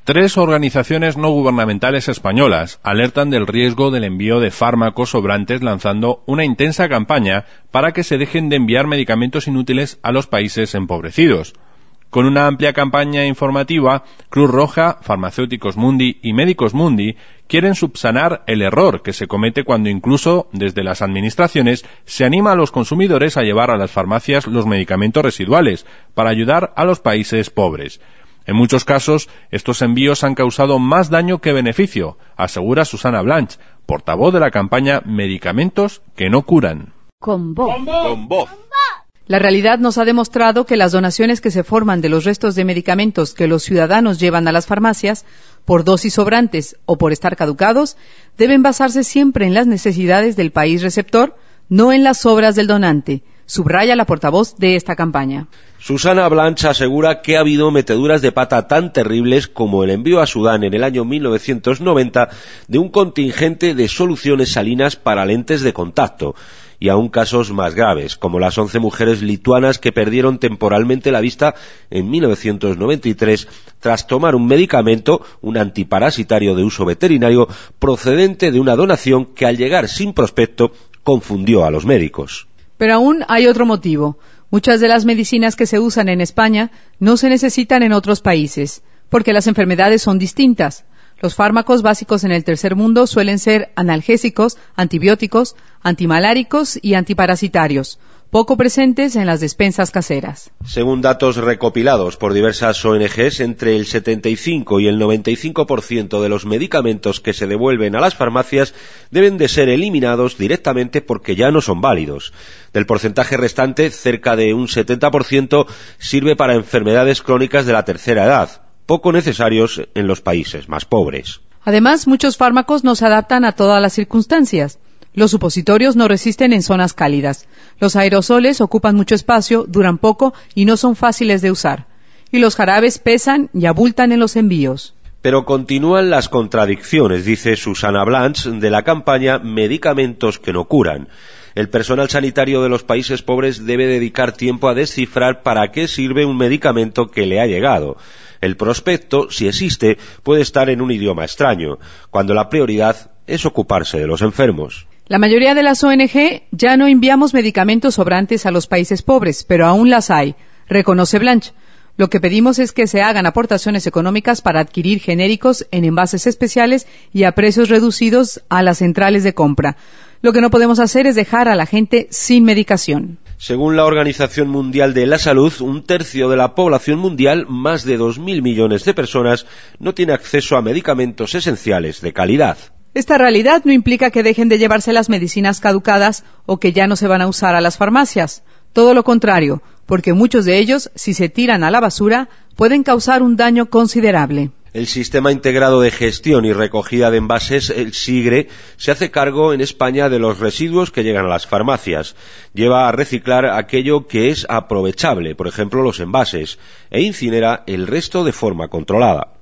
3 organizaciones no gubernamentales españolas alertan del riesgo del envío de fármacos sobrantes, lanzando una intensa campaña para que se dejen de enviar medicamentos inútiles a los países empobrecidos. Con una amplia campaña informativa, Cruz Roja, Farmacéuticos Mundi y Médicos Mundi quieren subsanar el error que se comete cuando incluso desde las administraciones se anima a los consumidores a llevar a las farmacias los medicamentos residuales para ayudar a los países pobres. En muchos casos, estos envíos han causado más daño que beneficio, asegura Susana Blanch, portavoz de la campaña Medicamentos que no curan. Con voz. Con voz. La realidad nos ha demostrado que las donaciones que se forman de los restos de medicamentos que los ciudadanos llevan a las farmacias, por dosis sobrantes o por estar caducados, deben basarse siempre en las necesidades del país receptor, no en las sobras del donante, subraya la portavoz de esta campaña. Susana Blanch asegura que ha habido meteduras de pata tan terribles como el envío a Sudán en el año 1990 de un contingente de soluciones salinas para lentes de contacto, y aún casos más graves, como las 11 mujeres lituanas que perdieron temporalmente la vista en 1993 tras tomar un medicamento, un antiparasitario de uso veterinario, procedente de una donación que al llegar sin prospecto confundió a los médicos. Pero aún hay otro motivo. Muchas de las medicinas que se usan en España no se necesitan en otros países, porque las enfermedades son distintas. Los fármacos básicos en el tercer mundo suelen ser analgésicos, antibióticos, antimaláricos y antiparasitarios, poco presentes en las despensas caseras. Según datos recopilados por diversas ONGs, entre el 75 y el 95% de los medicamentos que se devuelven a las farmacias deben de ser eliminados directamente porque ya no son válidos. Del porcentaje restante, cerca de un 70% sirve para enfermedades crónicas de la tercera edad, poco necesarios en los países más pobres. Además, muchos fármacos no se adaptan a todas las circunstancias. Los supositorios no resisten en zonas cálidas. Los aerosoles ocupan mucho espacio, duran poco y no son fáciles de usar. Y los jarabes pesan y abultan en los envíos. Pero continúan las contradicciones, dice Susana Blanch, de la campaña Medicamentos que no curan. El personal sanitario de los países pobres debe dedicar tiempo a descifrar para qué sirve un medicamento que le ha llegado. El prospecto, si existe, puede estar en un idioma extraño, cuando la prioridad es ocuparse de los enfermos. La mayoría de las ONG ya no enviamos medicamentos sobrantes a los países pobres, pero aún las hay, reconoce Blanch. Lo que pedimos es que se hagan aportaciones económicas para adquirir genéricos en envases especiales y a precios reducidos a las centrales de compra. Lo que no podemos hacer es dejar a la gente sin medicación. Según la Organización Mundial de la Salud, 1/3 de la población mundial, más de 2.000 millones de personas, no tiene acceso a medicamentos esenciales de calidad. Esta realidad no implica que dejen de llevarse las medicinas caducadas o que ya no se van a usar a las farmacias. Todo lo contrario, porque muchos de ellos, si se tiran a la basura, pueden causar un daño considerable. El Sistema Integrado de Gestión y Recogida de Envases, el SIGRE, se hace cargo en España de los residuos que llegan a las farmacias. Lleva a reciclar aquello que es aprovechable, por ejemplo los envases, e incinera el resto de forma controlada.